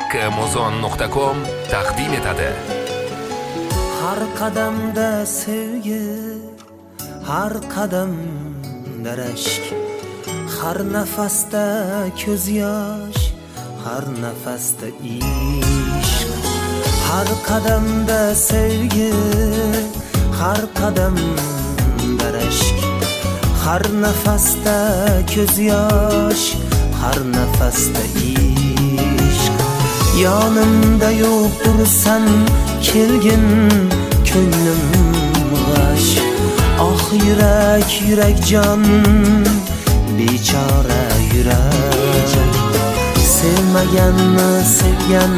haqqimuzon.com taqdim etadi. Har qadamda sevgi, har qadamda rashk, har nafasda ko'z yosh, har nafasda ishq. Har qadamda sevgi, har qadamda rashk, har nafasda ko'z yosh, har nafasda ishq. Yonimda yo'q tursan kelgin ko'nglim g'ash. Oh yurak, yurak jon, bechora yurak. Sevmaganni sevgan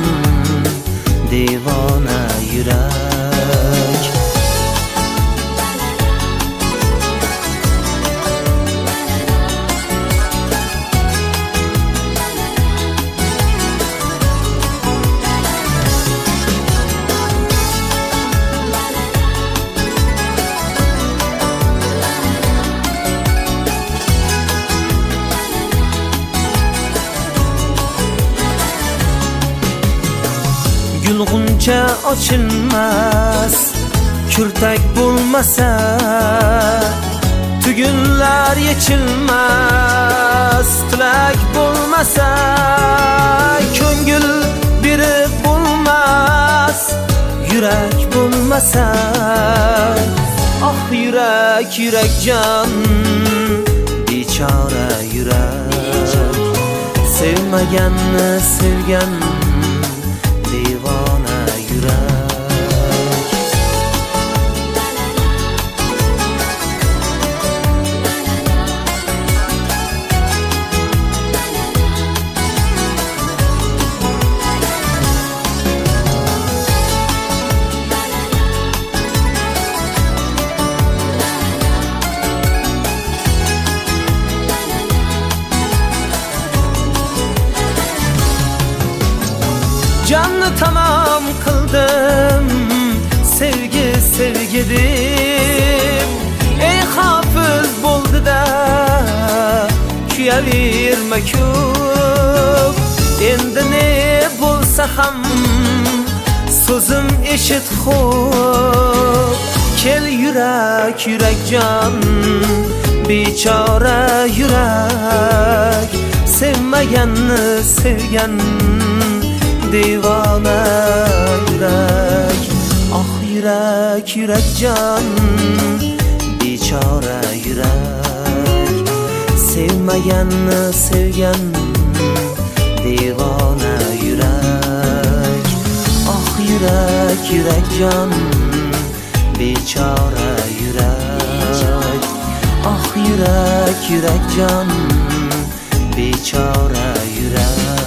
devona yurak. Gulg'uncha ochilmas, kurtak bo'lmasa, tugunlar yechilmas, tilak bo'lmasa, ko'ngil berib bo'lmas, yurak bo'lmasa. Oh yurak, yurak jon, bechora yurak. Sevmaganni sevgan devona yurak. Canlı tamam kıldım, sevgi sevgi deb. Ey hafız bo'ldi da kuyaverma ko'p. Endi ne bo'lsa ham so'zim eshit xo'p. Kel yurak, yurak jon, bechora yurak. Sevmaganni sevgan devona yurak. Oh yurak, yurak jon, bechora yurak. Sevmaganni sevgan devona yurak. Oh yurak, yurak jon, bechora yurak. Oh yurak, yurak jon, bechora yurak.